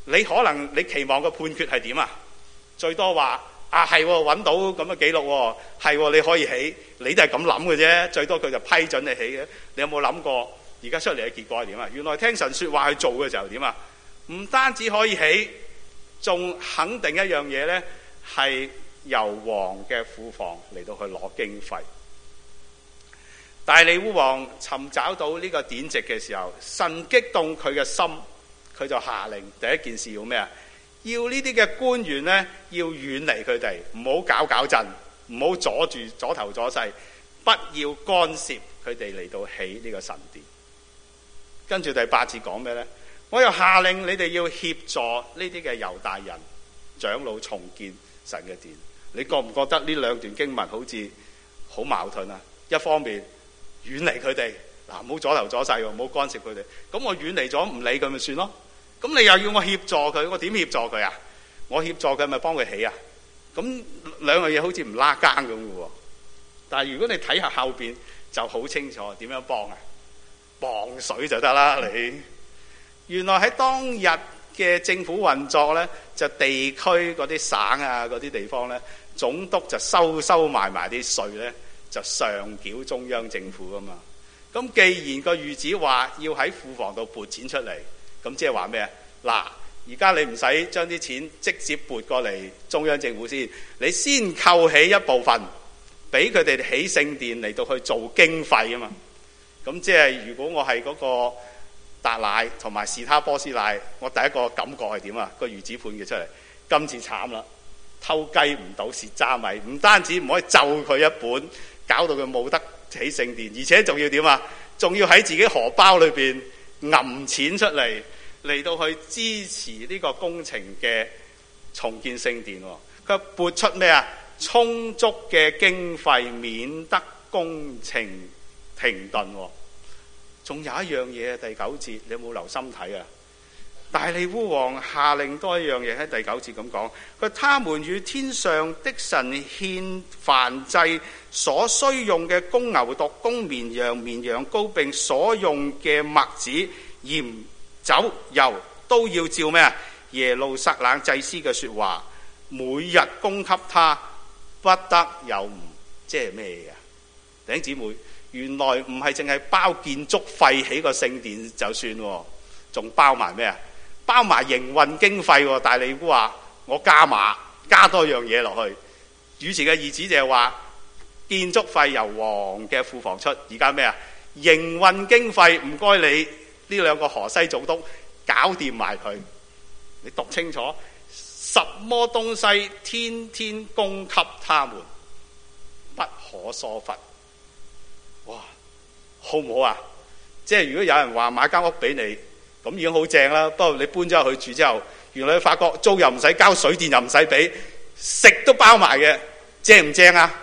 你可能你期望嘅判決係點啊？最多話啊係揾到咁嘅記錄喎，係你可以起，你都係咁諗嘅啫。最多佢就批准你起嘅。你有冇諗過而家出嚟嘅結果係點啊？原來聽神說話去做嘅時候點啊？唔單止可以起，仲肯定一樣嘢呢，係由王嘅庫房嚟到去攞經費。大利烏王尋找到呢個典籍嘅時候，神激動佢嘅心，佢就下令第一件事要咩啊？要呢啲嘅官員呢，要遠離佢哋，唔好搞搞震，唔好阻住阻頭阻勢，不要干涉佢哋嚟到起呢個神殿。跟住第八節講咩呢？我又下令你哋要協助呢啲嘅猶大人長老重建神嘅殿。你覺唔覺得呢兩段經文好似好矛盾啊？一方面遠離佢哋，嗱，唔好阻頭阻勢喎，唔好干涉佢哋。咁我遠離咗唔理佢咪算咯？咁你又要我協助佢，我點協助佢啊？我協助佢咪幫佢起啊？咁兩樣嘢好似唔拉更咁嘅喎。但係如果你睇下後邊就好清楚點樣幫啊？磅水就得啦你。原來喺當日嘅政府運作呢，就地區嗰啲省啊嗰啲地方呢，總督就收收埋埋啲稅呢，就上繳中央政府噶嘛。咁既然個諭旨話要喺庫房度撥錢出嚟，咁即係話咩啊？嗱，而家你唔使將啲錢直接撥過嚟中央政府先，你先扣起一部分，俾佢哋起聖殿嚟到去做經費啊嘛。咁即係如果我係嗰個達乃同埋士他波斯乃，我第一個感覺係點啊？個諭旨判佢出嚟，今次慘啦，偷雞唔到蝕渣米，唔單止唔可以就佢一本，搞到佢冇得起聖殿，而且仲要點啊？仲要喺自己荷包裏邊揞錢出嚟，嚟到去支持呢個工程嘅重建聖殿。佢撥出咩啊？充足嘅經費，免得工程停頓。仲有一樣嘢，第九節你有冇留心睇啊？大利烏王下令多一樣嘢，喺第九節咁講，佢他們與天上的神獻燔祭所需用嘅公牛犢、公綿羊、綿羊羔，並所用嘅麥子、鹽、酒、油，都要照咩啊？耶路撒冷祭司嘅說話，每日供給他，不得有誤。即係咩嘢啊？弟兄姊妹，原來唔係淨係包建築費起個聖殿就算，仲包埋咩啊？包埋營運經費。大利烏話我加碼，加多樣嘢落去。主持嘅意思就係話建築費由王嘅庫房出，而家咩啊？營運經費唔該你呢兩個河西總督搞掂埋佢。你讀清楚，什麼東西天天供給他們，不可疏忽。哇，好唔好啊？即係如果有人話買間屋俾你，咁已經好正啦。不過你搬咗去住之後，原來你發覺租又唔使交，水電又唔使俾，食都包埋嘅，正唔正啊？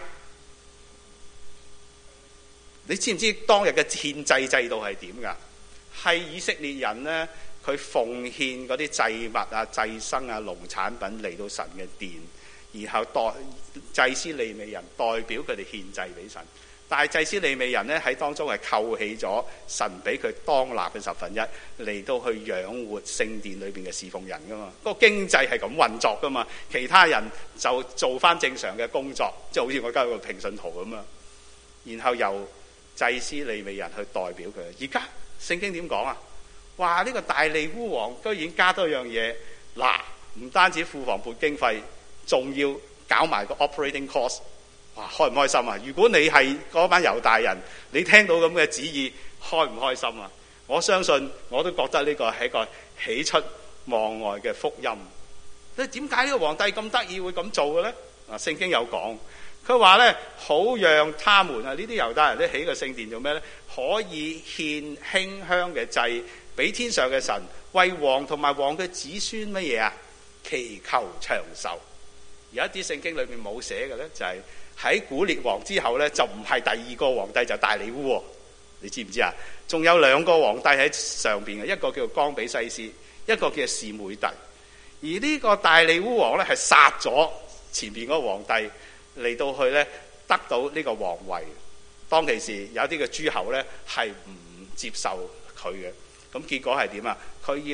你知唔知當日嘅獻祭制度係點㗎？係以色列人呢，佢奉獻嗰啲祭物啊、祭牲啊、農產品嚟到神嘅殿，然後代祭司利未人代表佢哋獻祭俾神。但係祭司利未人呢，喺當中係扣起咗神俾佢當納嘅十分一，嚟到去養活聖殿裏邊嘅侍奉人噶嘛。個經濟係咁運作噶嘛，其他人就做翻正常嘅工作，即係好似我而家有個平信圖咁啊。然後由祭司利未人去代表佢。而家聖經點講啊？哇！呢個大利烏王居然加多樣嘢，嗱，唔單止庫房撥經費，仲要搞埋個 operating cost。哇！開唔開心啊？如果你係嗰班猶大人，你聽到咁嘅旨意，開唔開心啊？我相信我都覺得呢個係一個喜出望外嘅福音。你點解呢個皇帝咁得意會咁做嘅呢？啊，聖經有講，佢話呢，好讓他們啊，呢啲猶大人咧起個聖殿做咩呢？可以獻馨香嘅祭俾天上嘅神，為王同埋王嘅子孫乜嘢啊？祈求長壽。有一啲聖經裏面冇寫嘅呢，就係、是。喺古列王之後呢，就唔係第二個皇帝就是、大利烏，你知唔知啊？仲有兩個皇帝喺上邊嘅，一個叫做岡比西斯，一個叫示每特。而呢個大利烏王呢，係殺咗前邊嗰個皇帝嚟到去呢，得到呢個皇位。當其時有啲嘅諸侯呢，係唔接受佢嘅，咁結果係點啊？佢要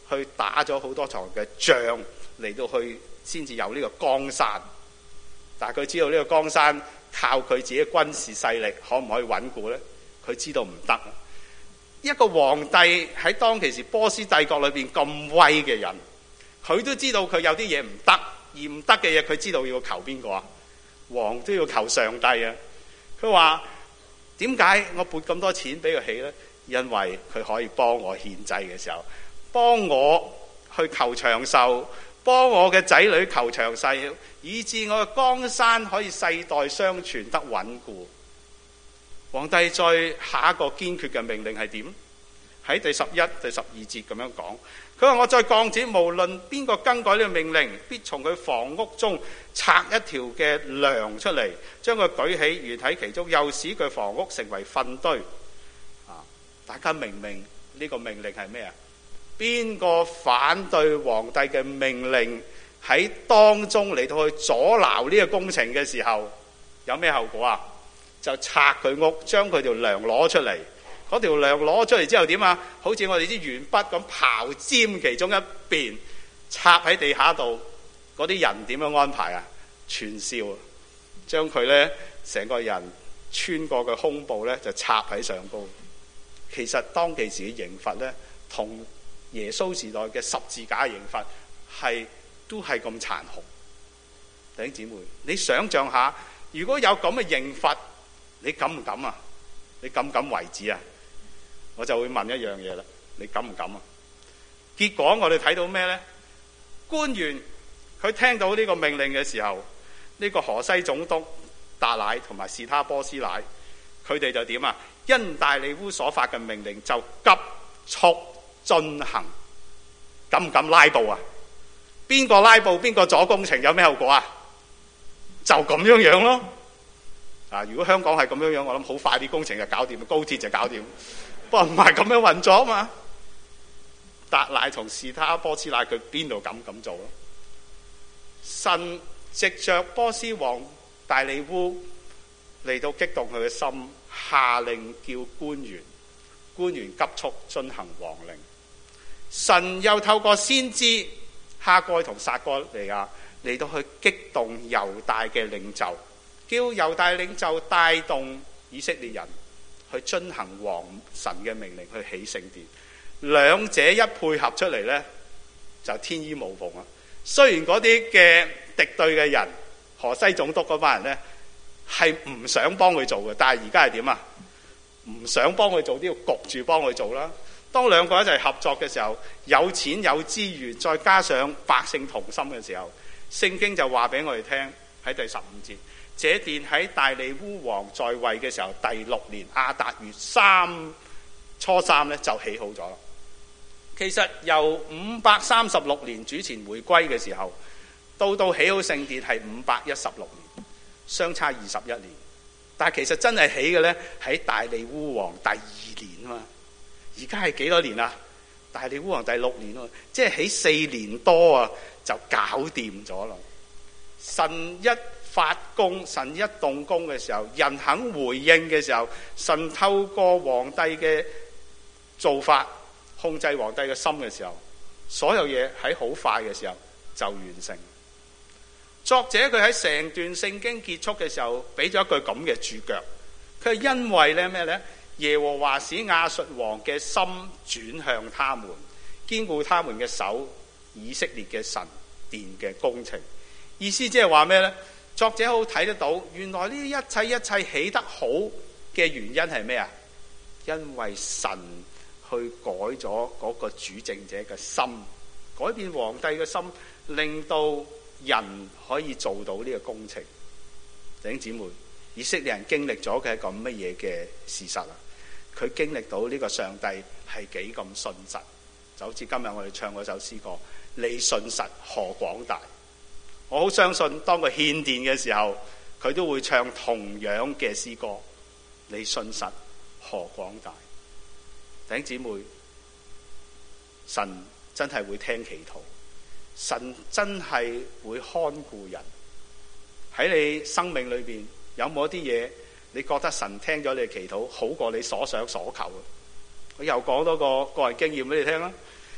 去打咗好多場嘅仗嚟到去先至有呢個江山。但係佢知道呢個江山靠佢自己嘅軍事勢力可唔可以穩固呢？佢知道唔得。一個皇帝喺當其時波斯帝國裏邊咁威嘅人，佢都知道佢有啲嘢唔得，而唔得嘅嘢佢知道要求邊個啊？王都要求上帝啊！佢話點解我撥咁多錢俾佢起呢？因為佢可以幫我獻祭嘅時候，幫我去求長壽，幫我嘅仔女求長壽，以致我嘅江山可以世代相傳得穩固。皇帝再下一個堅決嘅命令係點？喺第十一、第十二節咁樣講，佢話我再降旨，無論邊個更改呢個命令，必從佢房屋中拆一條嘅梁出嚟，將佢舉起，懸喺其中，又使佢房屋成為糞堆。啊！大家明唔明呢個命令係咩啊？邊個反對皇帝嘅命令喺當中嚟到去阻撓呢個工程嘅時候，有咩後果啊？就拆佢屋，將佢條梁攞出嚟。嗰條梁攞出嚟之後點啊？好似我哋啲鉛筆咁刨尖其中一邊，插喺地下度。嗰啲人點樣安排啊？串燒，將佢呢成個人穿過佢胸部呢，就插喺上高。其實當其時嘅刑罰呢，同耶穌時代嘅十字架刑罰係都係咁殘酷。弟兄姊妹，你想象下，如果有咁嘅刑罰，你敢唔敢啊？你敢唔敢為止啊？我就會問一樣嘢啦，你敢唔敢啊？結果我哋睇到咩呢？官員佢聽到呢個命令嘅時候，呢個河西總督達乃同埋士他波斯乃，佢哋就點啊？因大利烏所發嘅命令就急速進行。敢唔敢拉布啊？邊個拉布邊個阻工程，有咩後果啊？就咁樣樣咯。啊！如果香港係咁樣樣，我諗好快啲工程就搞掂，高鐵就搞掂。不過唔係咁樣運作啊嘛。達乃同士他波斯乃佢邊度敢咁做咯？神藉着波斯王大利烏嚟到激動佢嘅心，下令叫官員，官員急速進行王令。神又透過先知哈該同撒該利亞嚟到去激動猶大嘅領袖，叫猶大領袖帶動以色列人去遵行王神嘅命令，去起聖殿。兩者一配合出嚟呢，就天衣無縫啊！雖然嗰啲嘅敵對嘅人，河西總督嗰班人呢，係唔想幫佢做嘅，但係而家係點啊？唔想幫佢做都要焗住幫佢做啦。當兩個一齊合作嘅時候，有錢有資源，再加上百姓同心嘅時候，聖經就話俾我哋聽喺第十五節，這殿喺大利烏王在位嘅時候第六年亞達月三初三咧就起好咗啦。其實由五百三十六年主前回歸嘅時候，到到起好聖殿係五百一十六年，相差二十一年。但係其實真係起嘅呢，喺大利烏王第二年啊嘛。而家係幾多年啊？大利烏王第六年喎，即係起四年多啊，就搞掂咗啦。神一發功，神一動工嘅時候，人肯回應嘅時候，神透過皇帝嘅做法控制皇帝嘅心嘅時候，所有嘢喺好快嘅時候就完成。作者佢喺成段聖經結束嘅時候俾咗一句咁嘅注腳，佢係因為咧咩呢？耶和華使亞述王嘅心轉向他們，堅固他們嘅手，以色列嘅神殿嘅工程。意思即係話咩呢？作者好睇得到，原來呢一切一切起得好嘅原因係咩啊？因為神去改咗嗰個主政者嘅心，改變皇帝嘅心，令到人可以做到呢個工程。弟兄姊妹，以色列人經歷咗嘅係一個乜嘢嘅事實啊？佢經歷到呢個上帝係幾咁信實，就好似今日我哋唱嗰首詩歌，你信實何廣大。我好相信當佢獻殿嘅時候，佢都會唱同樣嘅詩歌，你信實何廣大。弟兄姊妹，神真係會聽祈禱，神真係會看顧人。喺你生命裏邊有冇一啲嘢你覺得神聽咗你嘅祈禱好過你所想所求？我又講多個個人經驗俾你聽啦。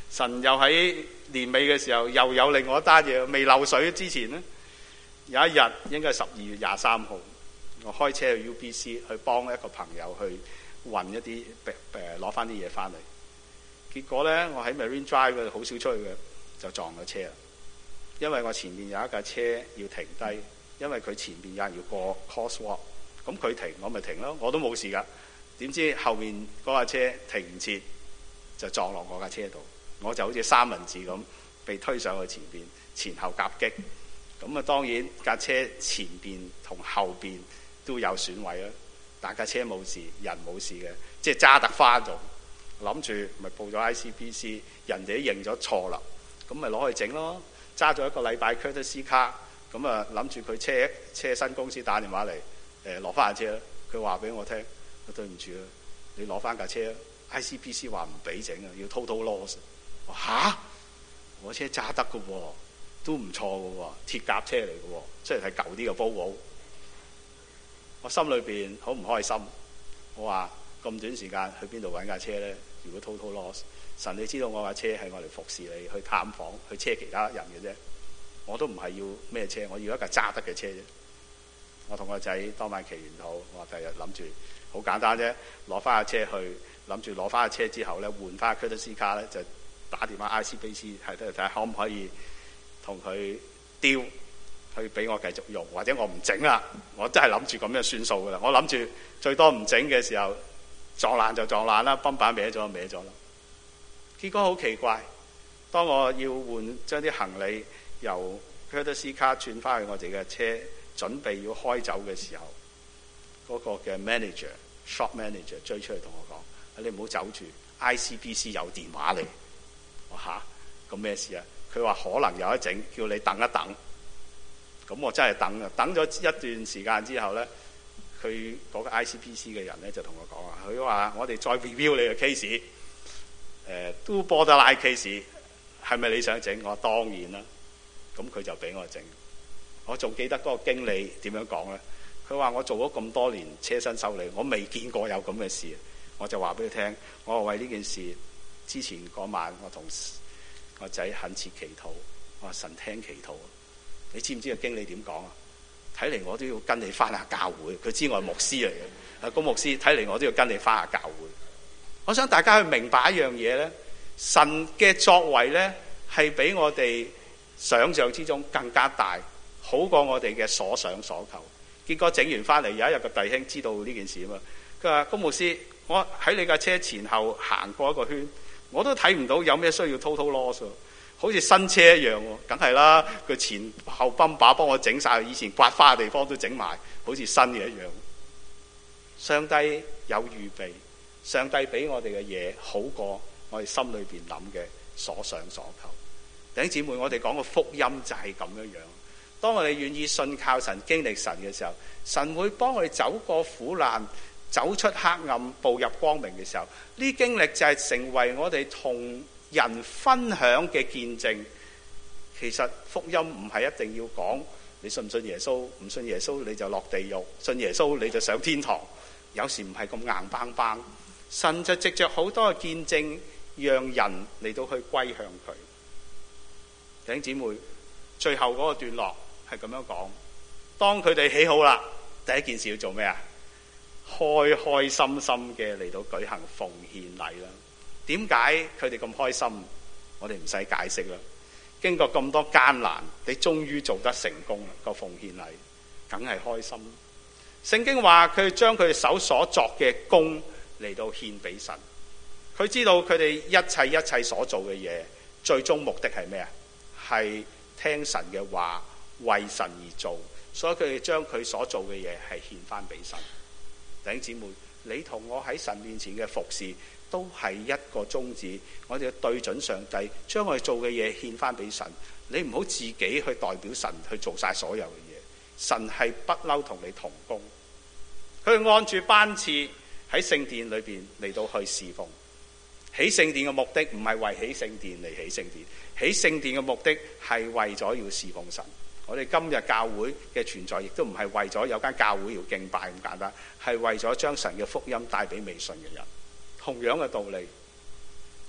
神又喺年尾嘅時候又有另外一單嘢，未漏水之前呢，有一日應該係十二月廿三號，我開車去 U B C 去幫一個朋友去運一啲誒攞翻啲嘢翻嚟。結果呢，我喺 Marine Drive 嗰度好少出去嘅，就撞咗車啦。因為我前面有一架車要停低，因為佢前面有人要過 crosswalk， 咁佢停我咪停咯，我都冇事㗎。點知後面嗰架車停唔切，就撞落我架車度，我就好似三文治咁被推上去前邊，前後夾擊。咁啊當然架車前邊同後邊都有損毀啦，但架車冇事，人冇事嘅，即係揸得翻咗。諗住咪報咗 I C B C， 人哋都認咗錯啦，咁咪攞去整咯。揸咗一個禮拜 courtesy car， 咁啊諗住佢車車新公司打電話嚟誒攞翻架車啦。佢話俾我聽，對唔住啊，你攞翻架車 I C B C 話唔俾整啊，要 total loss。我嚇，我車揸得嘅喎，都唔錯嘅喎，鐵甲車嚟嘅喎，雖然係舊啲嘅 Volvo。我心裏邊好唔開心，我話咁短時間去邊度揾架車呢？如果 total loss， 神你知道我架車係我嚟服侍你，去探訪，去車其他人嘅啫。我都唔係要咩車，我要一架揸得嘅車啫。我同個仔當晚祈完禱，我話第日諗住好簡單啫，攞翻架車去，諗住攞翻架車之後咧，換翻 courtesy car 咧，就打電話 I C B C 係睇睇可唔可以同佢丟，去俾我繼續用，或者我唔整啦，我真係諗住咁樣算數噶啦。我諗住最多唔整嘅時候撞爛就撞爛啦，泵板歪咗就歪咗啦。結果好奇怪，當我要換將啲行李由 courtesy car 轉翻去我哋嘅車，準備要開走嘅時候，嗰、那個嘅 manager shop manager 追出嚟同我講：你唔好走住 ，I C B C 有電話嚟。我吓，咁咩事啊？佢話可能有一整，叫你等一等。咁我真係等啊！等咗一段時間之後咧，佢嗰個 I C B C 嘅人咧就同我講啊，佢話我哋再 review 你嘅 case， 誒都 borderline case， 係咪你想整？我話當然啦。咁佢就俾我整。我仲記得嗰個經理點樣講咧？佢話我做咗咁多年車身修理，我未見過有咁嘅事。我就話俾佢聽，我話為呢件事之前嗰晚，我同我仔懇切祈禱，我話神聽祈禱。你知唔知個經理點講啊？睇嚟我都要跟你翻下教會。佢知我係牧師嚟嘅，啊，個牧師睇嚟我都要跟你翻下教會。我想大家去明白一樣嘢咧，神嘅作為咧係比我哋想象之中更加大，好過我哋嘅所想所求。結果整完翻嚟，有一日個弟兄知道呢件事啊嘛，佢話：高牧師，我喺你架車前後行過一個圈，我都睇唔到有咩需要 total loss。好似新車一樣喎，梗係啦！佢前後泵把幫我整晒，以前刮花嘅地方都整埋，好似新嘅一樣。上帝有預備，上帝俾我哋嘅嘢好過我哋心裏邊諗嘅所想所求。弟兄姊妹，我哋講個福音就係咁樣樣。當我哋願意信靠神、經歷神嘅時候，神會幫我哋走過苦難，走出黑暗，步入光明嘅時候，呢經歷就係成為我哋同人分享嘅見證。其實福音唔係一定要講你信唔信耶穌，唔信耶穌你就落地獄，信耶穌你就上天堂。有時唔係咁硬邦邦，神就藉着好多嘅見證，讓人嚟到去歸向佢。弟兄姊妹，最後嗰個段落係咁樣講：當佢哋起好啦，第一件事要做咩啊？開開心心嘅嚟到舉行奉獻禮啦。點解佢哋咁開心？我哋唔使解釋啦。經過咁多艱難，你終於做得成功啦！個奉獻禮，梗係開心。聖經話佢將佢哋手所作嘅工嚟到獻俾神。佢知道佢哋一切一切所做嘅嘢，最終目的係咩啊？係聽神嘅話，為神而做。所以佢哋將佢所做嘅嘢係獻翻俾神。弟兄姊妹，你同我喺神面前嘅服侍，都係一個宗旨，我哋要對準上帝，將我哋做嘅嘢獻翻俾神。你唔好自己去代表神去做晒所有嘅嘢，神係不嬲同你同工。佢按住班次喺聖殿裏邊嚟到去侍奉。起聖殿嘅目的唔係為起聖殿嚟起聖殿，起聖殿嘅目的係為咗要侍奉神。我哋今日教會嘅存在，亦都唔係為咗有間教會要敬拜咁簡單，係為咗將神嘅福音帶俾未信嘅人。同樣嘅道理，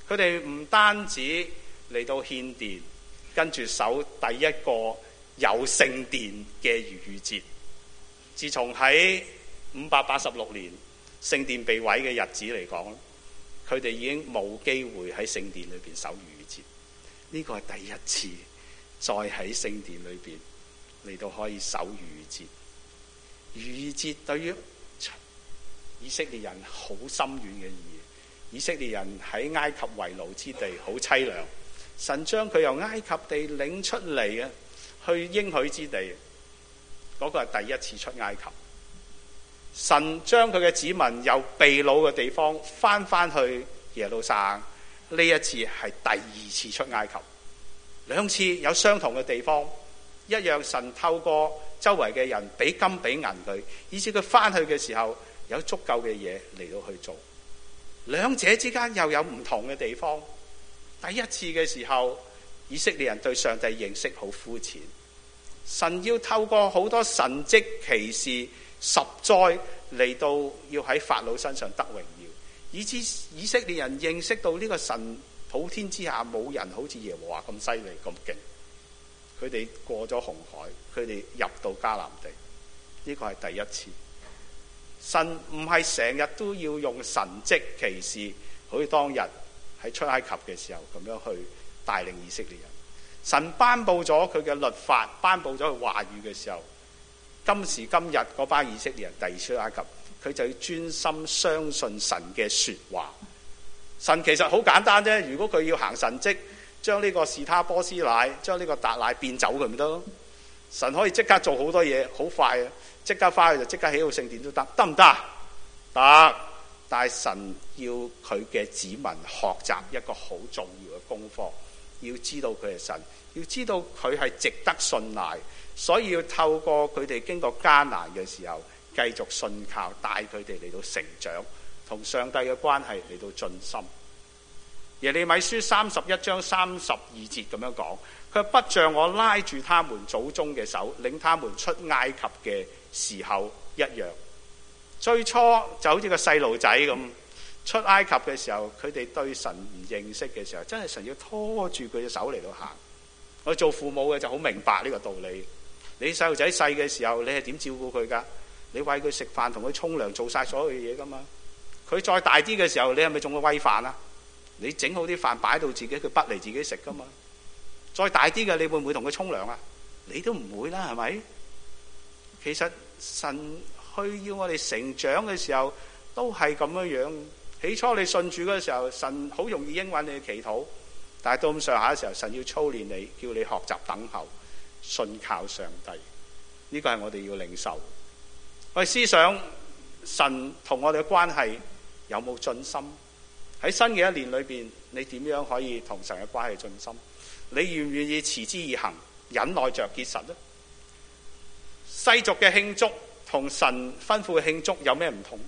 佢哋唔單止嚟到獻殿，跟住守第一個有聖殿嘅逾越節。自從喺五百八十六年聖殿被毀嘅日子嚟講，佢哋已經冇機會喺聖殿裏邊守逾越節。呢個係第一次再喺聖殿裏邊嚟到可以守逾越節。逾越節對於以色列人好深遠嘅意義。以色列人喺埃及為奴之地好淒涼，神將佢由埃及地領出嚟嘅，去應許之地，嗰個係第一次出埃及。神將佢嘅子民由被擄嘅地方翻翻去耶路撒冷，呢一次係第二次出埃及。兩次有相同嘅地方，一樣神透過周圍嘅人俾金俾銀佢，以至佢翻去嘅時候有足夠嘅嘢嚟到去做。兩者之間又有唔同嘅地方。第一次嘅時候，以色列人對上帝認識好膚淺，神要透過好多神蹟奇事十災嚟到要喺法老身上得榮耀，以致以色列人認識到呢個神普天之下冇人好似耶和華咁犀利咁勁。佢哋過咗紅海，佢哋入到迦南地，呢個係第一次。神唔係成日都要用神蹟奇事，好似當日喺出埃及嘅時候咁樣去帶領以色列人。神頒布咗佢嘅律法，頒布咗佢話語嘅時候，今時今日嗰班以色列人第二出埃及，佢就要專心相信神嘅說話。神其實好簡單啫，如果佢要行神蹟，將呢個士他波斯乃，將呢個達乃變走佢咪得咯？神可以即刻做好多嘢，好快啊！即刻翻去就即刻起好聖殿都得，得唔得？得。但係神要佢嘅子民學習一個好重要嘅功課，要知道佢係神，要知道佢係值得信賴，所以要透過佢哋經過艱難嘅時候，繼續信靠，帶佢哋嚟到成長，同上帝嘅關係嚟到進深。耶利米書三十一章三十二節咁樣講，佢不像我拉住他們祖宗嘅手，領他們出埃及嘅時候一樣。最初就好似個細路仔咁，出埃及嘅時候，佢哋對神唔認識嘅時候，真係神要拖住佢嘅手嚟到行。我做父母嘅就好明白呢個道理。你細路仔細嘅時候，你係點照顧佢噶？你餵佢食飯，同佢沖涼，做晒所有嘢噶嘛。佢再大啲嘅時候，你係咪仲會餵飯啊？你整好啲飯擺到自己，佢不嚟自己食噶嘛。再大啲嘅，你會唔會同佢沖涼啊？你都唔會啦，係咪？其實神去要我哋成長嘅時候，都係咁樣樣。起初你信主嘅時候，神好容易應允你嘅祈禱，但係到咁上下嘅時候，神要操練你，叫你學習等候，信靠上帝。呢個係我哋要領受。我哋思想神同我哋嘅關係有冇進深？喺新嘅一年裏邊，你點樣可以同神嘅關係進深？你願唔願意持之以恆，忍耐着結實呢？世俗嘅慶祝同神吩咐嘅慶祝有咩唔同？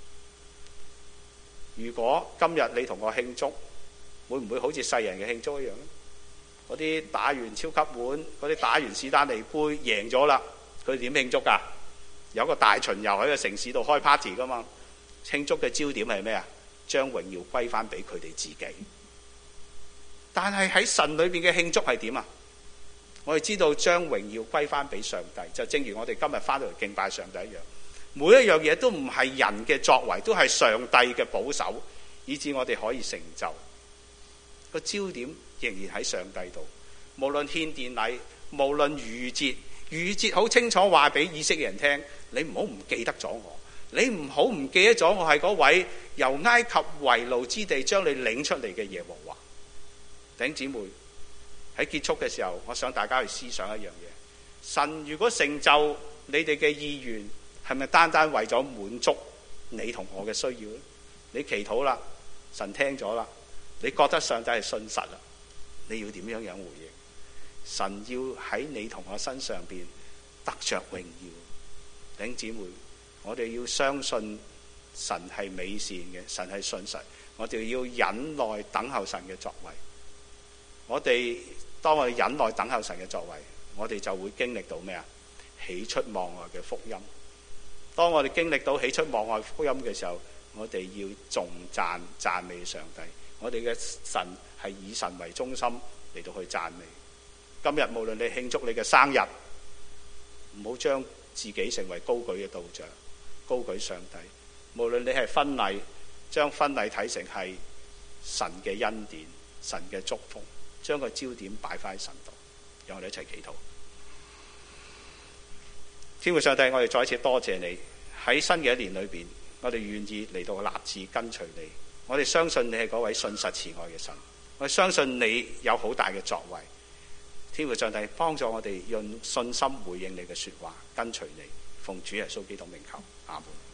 如果今日你同我慶祝，會唔會好似世人嘅慶祝一樣呢？嗰啲打完超級碗，嗰啲打完史丹利杯贏咗啦，佢哋點慶祝㗎？有個大巡遊喺個城市度開 party 㗎嘛？慶祝嘅焦點係咩啊？將榮耀歸翻俾佢哋自己。但係喺神裏邊嘅慶祝係點啊？我哋知道將榮耀歸翻俾上帝，就正如我哋今日翻到嚟敬拜上帝一樣。每一樣嘢都唔係人嘅作為，都係上帝嘅保守，以致我哋可以成就。個焦點仍然喺上帝度。無論獻殿禮，無論逾越節，逾越節好清楚話俾以色列人聽：你唔好唔記得咗我。你唔好唔記得咗我係嗰位由埃及為奴之地將你領出嚟嘅耶和華。弟兄姊妹，喺結束嘅時候，我想大家去思想一樣嘢：神如果成就你哋嘅意願，係咪單單為咗滿足你同我嘅需要咧？你祈禱啦，神聽咗啦，你覺得上帝係信實啦，你要點樣樣回應？神要喺你同我身上邊得着榮耀。弟兄姊妹，我哋要相信神係美善嘅，神係信實，我哋要忍耐等候神嘅作為。我哋當我哋忍耐等候神嘅作為，我哋就會經歷到咩啊？喜出望外嘅福音。當我哋經歷到喜出望外福音嘅時候，我哋要頌讚讚美上帝， 我哋嘅神係以神為中心嚟到去讚美。今日無論你慶祝你嘅生日，唔好將自己成為高舉嘅對象，高舉上帝。無論你係婚禮，將婚禮睇成係神嘅恩典、神嘅祝福，將個焦點擺翻喺神度。讓我哋一齊祈禱。天父上帝，我哋再一次多謝你喺新嘅一年裏邊，我哋願意嚟到立志跟隨你。我哋相信你係嗰位信實慈愛嘅神，我哋相信你有好大嘅作為。天父上帝，幫助我哋用信心回應你嘅說話，跟隨你，奉主耶穌基督名求，阿門。